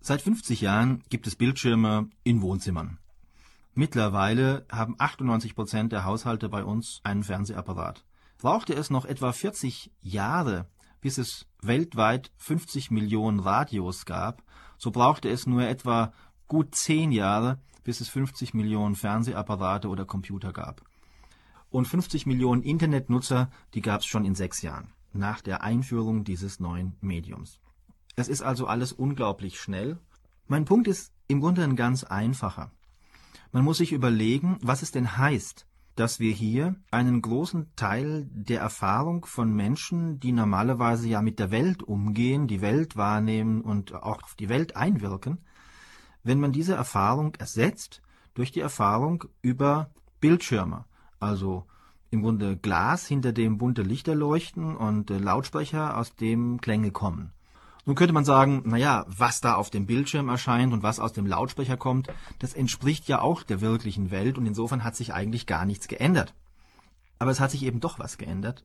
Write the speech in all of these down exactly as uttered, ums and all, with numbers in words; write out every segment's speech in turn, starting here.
Seit fünfzig Jahren gibt es Bildschirme in Wohnzimmern. Mittlerweile haben achtundneunzig Prozent der Haushalte bei uns einen Fernsehapparat. Brauchte es noch etwa vierzig Jahre, bis es weltweit fünfzig Millionen Radios gab, so brauchte es nur etwa gut zehn Jahre, bis es fünfzig Millionen Fernsehapparate oder Computer gab. Und fünfzig Millionen Internetnutzer, die gab es schon in sechs Jahren, nach der Einführung dieses neuen Mediums. Es ist also alles unglaublich schnell. Mein Punkt ist im Grunde ein ganz einfacher. Man muss sich überlegen, was es denn heißt, dass wir hier einen großen Teil der Erfahrung von Menschen, die normalerweise ja mit der Welt umgehen, die Welt wahrnehmen und auch auf die Welt einwirken, wenn man diese Erfahrung ersetzt durch die Erfahrung über Bildschirme, also im Grunde Glas, hinter dem bunte Lichter leuchten und äh, Lautsprecher, aus dem Klänge kommen. Nun könnte man sagen, naja, was da auf dem Bildschirm erscheint und was aus dem Lautsprecher kommt, das entspricht ja auch der wirklichen Welt und insofern hat sich eigentlich gar nichts geändert. Aber es hat sich eben doch was geändert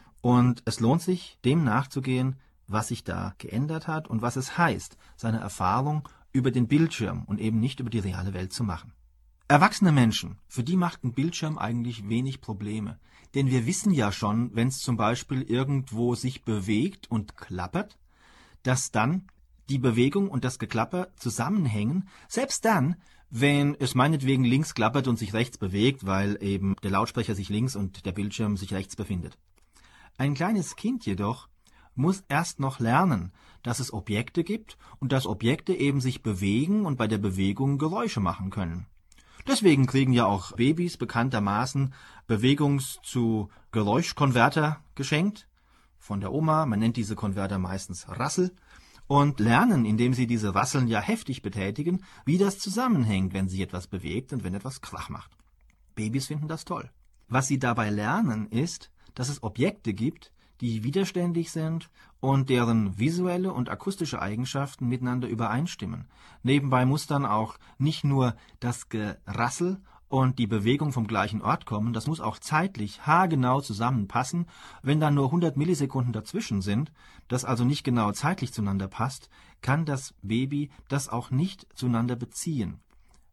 und es lohnt sich, dem nachzugehen, was sich da geändert hat und was es heißt, seine Erfahrung über den Bildschirm und eben nicht über die reale Welt zu machen. Erwachsene Menschen, für die macht ein Bildschirm eigentlich wenig Probleme. Denn wir wissen ja schon, wenn es zum Beispiel irgendwo sich bewegt und klappert, dass dann die Bewegung und das Geklapper zusammenhängen, selbst dann, wenn es meinetwegen links klappert und sich rechts bewegt, weil eben der Lautsprecher sich links und der Bildschirm sich rechts befindet. Ein kleines Kind jedoch muss erst noch lernen, dass es Objekte gibt und dass Objekte eben sich bewegen und bei der Bewegung Geräusche machen können. Deswegen kriegen ja auch Babys bekanntermaßen Bewegungs- zu Geräuschkonverter geschenkt von der Oma. Man nennt diese Konverter meistens Rassel und lernen, indem sie diese Rasseln ja heftig betätigen, wie das zusammenhängt, wenn sich etwas bewegt und wenn etwas Krach macht. Babys finden das toll. Was sie dabei lernen, ist, dass es Objekte gibt, die widerständig sind und deren visuelle und akustische Eigenschaften miteinander übereinstimmen. Nebenbei muss dann auch nicht nur das Gerassel und die Bewegung vom gleichen Ort kommen, das muss auch zeitlich haargenau zusammenpassen. Wenn dann nur hundert Millisekunden dazwischen sind, das also nicht genau zeitlich zueinander passt, kann das Baby das auch nicht zueinander beziehen.